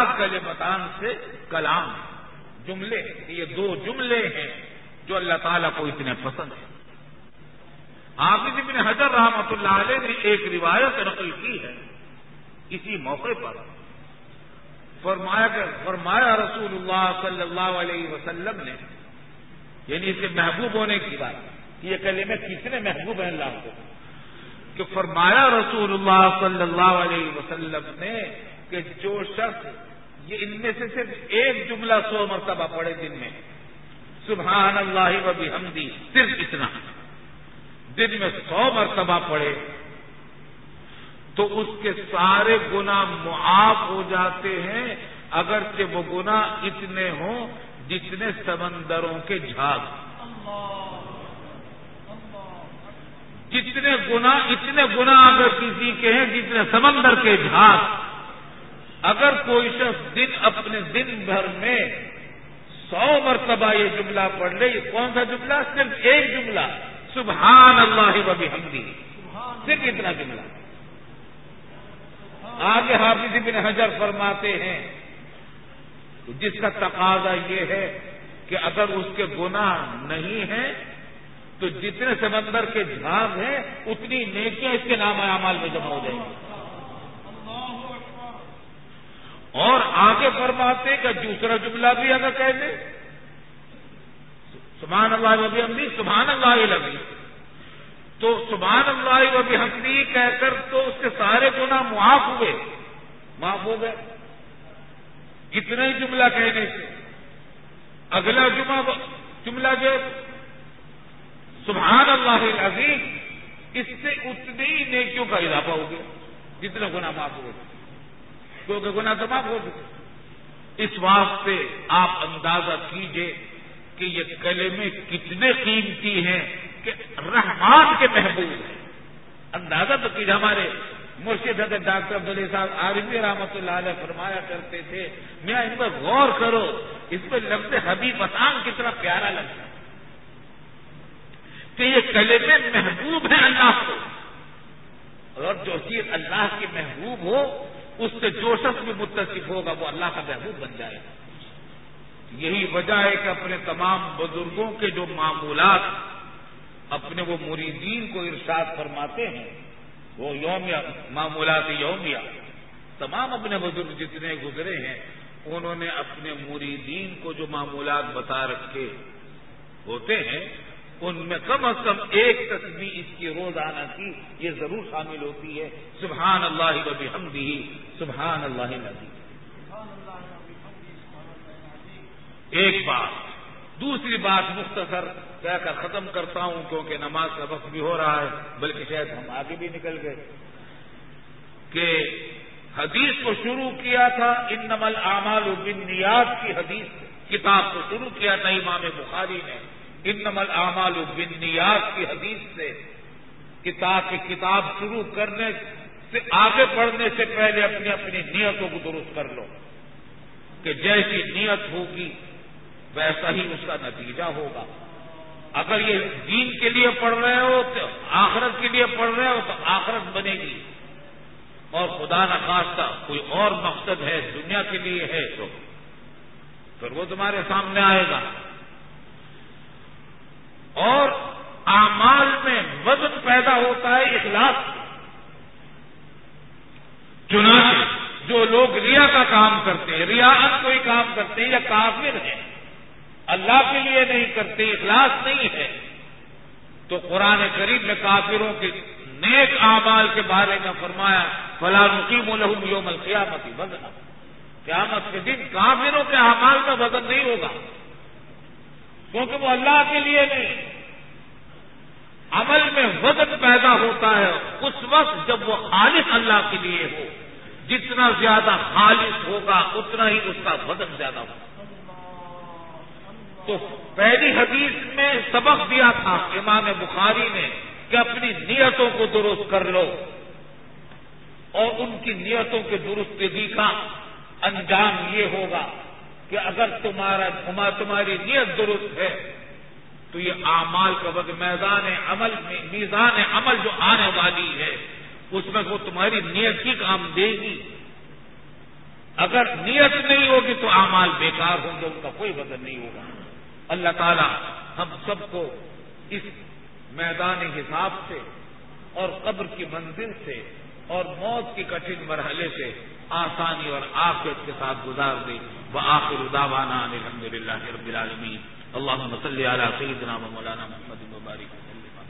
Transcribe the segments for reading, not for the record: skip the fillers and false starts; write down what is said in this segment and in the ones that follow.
کلمتان سے کلام جملے، یہ دو جملے ہیں جو اللہ تعالیٰ کو اتنے پسند ہیں۔ حافظ ابن حجر رحمۃ اللہ علیہ نے ایک روایت نقل کی ہے اسی موقع پر، فرمایا رسول اللہ صلی اللہ علیہ وسلم نے، یعنی اس کے محبوب ہونے کی بات، یہ کلمے کتنے محبوب ہیں اللہ کو، کہ فرمایا رسول اللہ صلی اللہ علیہ وسلم نے کہ جو شخص یہ ان میں سے صرف ایک جملہ 100 مرتبہ پڑھے دن میں، سبحان اللہ و بحمدہ، صرف اتنا دن میں 100 مرتبہ پڑھے تو اس کے سارے گناہ معاف ہو جاتے ہیں، اگرچہ وہ گناہ اتنے ہوں جتنے سمندروں کے جھاگ۔ اتنے گناہ اگر کسی کے ہیں جتنے سمندر کے جھاگ، اگر کوئی شخص اپنے دن بھر میں 100 مرتبہ یہ جملہ پڑھ لے، یہ کون سا جملہ؟ صرف ایک جملہ، سبحان اللہ و بحمدہ، صرف اتنا جملہ۔ آگے حافظ ابن حجر فرماتے ہیں جس کا تقاضا یہ ہے کہ اگر اس کے گناہ نہیں ہیں تو جتنے سمندر کے جھاگ ہیں اتنی نیکیاں اس کے نام اعمال میں جمع ہو جائیں گی۔ اور آگے فرماتے ہیں کہ دوسرا جملہ بھی اگر کہہ دے سبحان اللہ و بحمدہ، سبحان اللہ العظیم، تو سبحان اللہ و بحمدہ کہہ کر تو اس کے سارے گناہ معاف ہو گئے اتنا ہی جملہ کہنے سے۔ اگلا جملہ جو سبحان اللہ العظیم، اس سے اتنی ہی نیکیوں کا اضافہ ہو گیا جتنا گناہ معاف ہو گئے، کیونکہ گناہ تو معاف ہو گئے۔ اس واسطے آپ اندازہ کیجئے کہ یہ کلمے کتنے قیمتی ہیں کہ رحمان کے محبوب ہیں۔ اندازہ تو کیجئے، ہمارے مرشد حضرت ڈاکٹر عبدالعلی صاحب عارفی رحمۃ اللہ علیہ فرمایا کرتے تھے، میاں ان پر غور کرو، اس میں لفظ حبیب آسان کتنا پیارا لگتا ہے کہ یہ کلمے محبوب ہیں اللہ کو، اور جو چیز اللہ کے محبوب ہو اس سے جو شخص بھی متصف ہوگا وہ اللہ کا محبوب بن جائے گا۔ یہی وجہ ہے کہ اپنے تمام بزرگوں کے جو معمولات اپنے وہ مریدین کو ارشاد فرماتے ہیں، وہ یومیہ معمولات یومیہ، تمام اپنے بزرگ جتنے گزرے ہیں انہوں نے اپنے مریدین کو جو معمولات بتا رکھے ہوتے ہیں ان میں کم از کم ایک تسبیح اس کی روزانہ کی یہ ضرور شامل ہوتی ہے، سبحان اللہ و بحمدہ، سبحان اللہ العظیم۔ ایک بات، دوسری بات مختصر کہہ کر ختم کرتا ہوں کیونکہ نماز کا وقت بھی ہو رہا ہے، بلکہ شاید ہم آگے بھی نکل گئے، کہ حدیث کو شروع کیا تھا انما الاعمال بالنیات کی حدیث سے، کتاب کو شروع کیا تھا امام بخاری نے انما الاعمال بالنیات کی حدیث سے۔ کتاب شروع کرنے سے آگے بڑھنے سے پہلے اپنی اپنی نیتوں کو درست کر لو کہ جیسی نیت ہوگی ویسا ہی اس کا نتیجہ ہوگا۔ اگر یہ دین کے لیے پڑھ رہے ہو تو آخرت کے لیے پڑھ رہے ہو تو آخرت بنے گی، اور خدا نخواستہ کوئی اور مقصد ہے دنیا کے لیے ہے تو پھر وہ تمہارے سامنے آئے گا۔ اور اعمال میں وزن پیدا ہوتا ہے اخلاص سے۔ چنانچہ جو لوگ ریا کا کام کرتے ہیں، ریاءت کوئی کام کرتے ہیں یا کافر ہیں، اللہ کے لیے نہیں کرتے، اخلاص نہیں ہے، تو قرآن کریم نے کافروں کے نیک اعمال کے بارے میں فرمایا فَلَا نُقِيمُ لَهُمْ يَوْمَ الْقِيَامَةِ وَزْنًا، قیامت کے دن کافروں کے اعمال کا وزن نہیں ہوگا، کیونکہ وہ اللہ کے لیے نہیں۔ عمل میں وزن پیدا ہوتا ہے اس وقت جب وہ خالص اللہ کے لیے ہو، جتنا زیادہ خالص ہوگا اتنا ہی اس کا وزن زیادہ ہوگا۔ تو پہلی حدیث میں سبق دیا تھا امام بخاری نے کہ اپنی نیتوں کو درست کر لو، اور ان کی نیتوں کے درستگی کا انجام یہ ہوگا کہ اگر تمہاری نیت درست ہے تو یہ اعمال کا وقت میزان عمل جو آنے والی ہے اس میں وہ تمہاری نیت کی کام دے گی۔ اگر نیت نہیں ہوگی تو اعمال بیکار ہوں گے، ان کا کوئی وزن نہیں ہوگا۔ اللہ تعالی ہم سب کو اس میدان حساب سے اور قبر کی منزل سے اور موت کی کٹھن مرحلے سے آسانی اور عافیت کے ساتھ گزار دے۔ وآخر دعوانا ان الحمد للہ رب العالمین۔ اللہم صلی علی سیدنا و مولانا محمد وبارک وسلم۔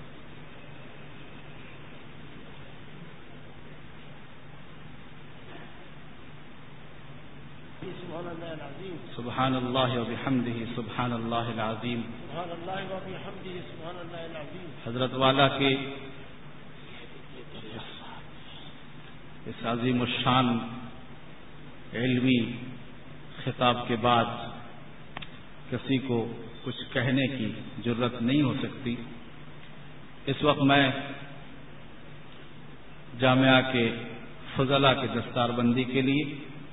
سبحان اللہ وبحمدہ سبحان اللہ العظیم۔ حضرت والا کے اس عظیم الشان علمی خطاب کے بعد کسی کو کچھ کہنے کی جرت نہیں ہو سکتی۔ اس وقت میں جامعہ کے فضلاء کے دستار بندی کے لیے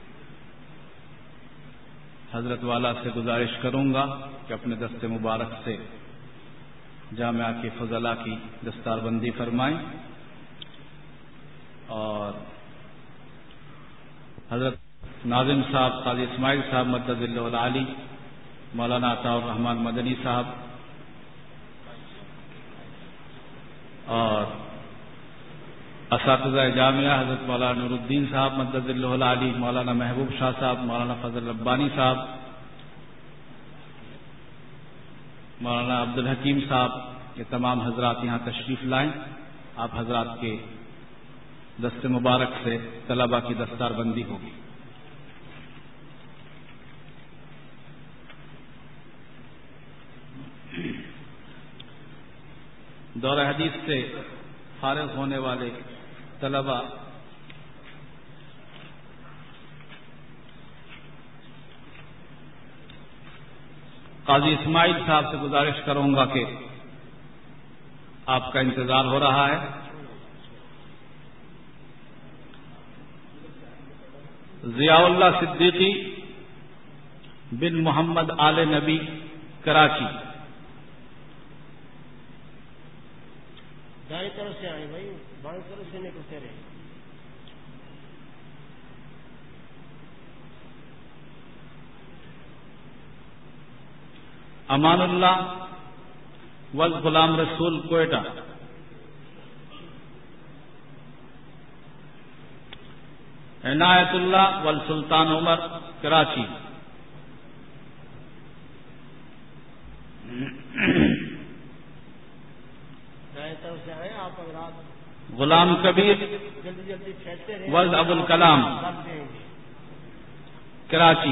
حضرت والا سے گزارش کروں گا کہ اپنے دست مبارک سے جامعہ کے فضلاء کی دستار بندی فرمائیں، اور حضرت ناظم صاحب قاضی اسماعیل صاحب مدد اللہ العالی، مولانا عطاء الرحمان مدنی صاحب اور اساتذہ جامعہ حضرت مولانا نور الدین صاحب مدد اللہ العالی، مولانا محبوب شاہ صاحب، مولانا فضل ربانی صاحب، مولانا عبد الحکیم صاحب، یہ تمام حضرات یہاں تشریف لائیں۔ آپ حضرات کے دست مبارک سے طلباء کی دستار بندی ہوگی۔ دورہ حدیث سے فارغ ہونے والے طلباء قاضی اسماعیل صاحب سے گزارش کروں گا کہ آپ کا انتظار ہو رہا ہے۔ ضیاء اللہ صدیقی بن محمد آل نبی، کراچی۔ دائیں طرف سے آئے بھائی، بائیں طرف سے نکلتے رہے۔ امان اللہ والغلام رسول، کوئٹہ۔ عنایت اللہ والسلطان عمر، کراچی۔ دائیں طرف سے آئے آپ حضرات۔ غلام کبیر جلدی جلدی پھیلتے رہے، ولد ابو الکلام، رکھ دیں گے۔ کراچی۔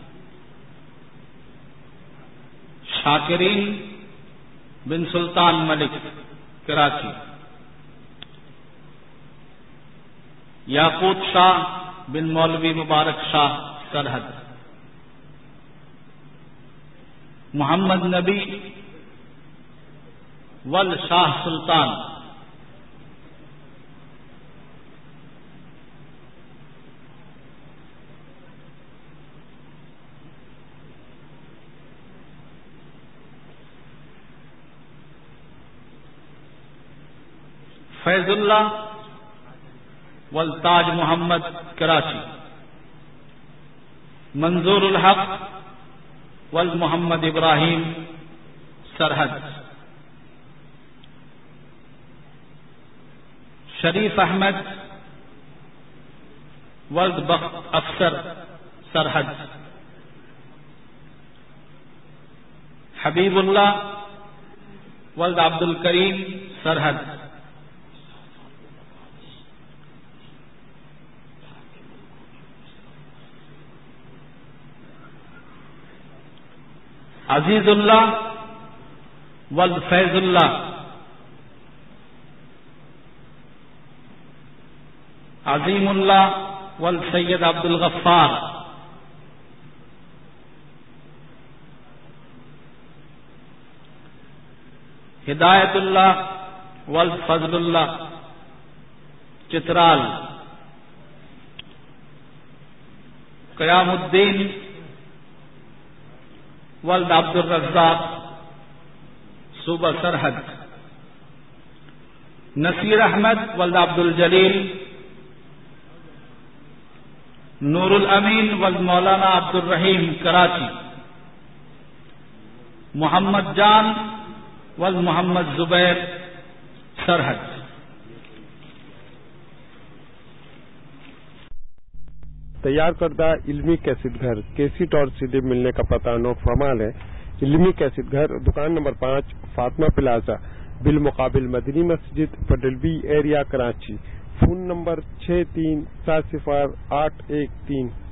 شاکرین بن سلطان ملک، کراچی۔ یاقوت شاہ بن مولوی مبارک شاہ، سرحد۔ محمد نبی ول شاہ سلطان، فیض اللہ والتاج محمد، کراچی۔ منظور الحق والمحمد ابراہیم، سرحد۔ شریف احمد ولد بخت افسر، سرحد۔ حبیب اللہ ولد عبد الکریم، سرحد۔ عزیز اللہ ولد فیض اللہ، عظیم اللہ ولد سید عبد الغفار، ہدایت اللہ ولد فضل اللہ، چترال۔ قیام الدین ولد عبد الرزاق، صوبہ سرحد۔ نصیر احمد ولد عبد الجلیل، نور الامین والمولانا عبد الرحیم کراچی، محمد جان والمحمد زبیر سرحد۔ تیار کردہ علمی کیسٹ گھر کیسٹ اور CD ملنے کا پتہ نو فرمان ہے۔ علمی کیسٹ گھر، دکان نمبر 5، فاطمہ پلازا، بالمقابل مدنی مسجد، پٹل B area, Karachi. Phone number 63708113۔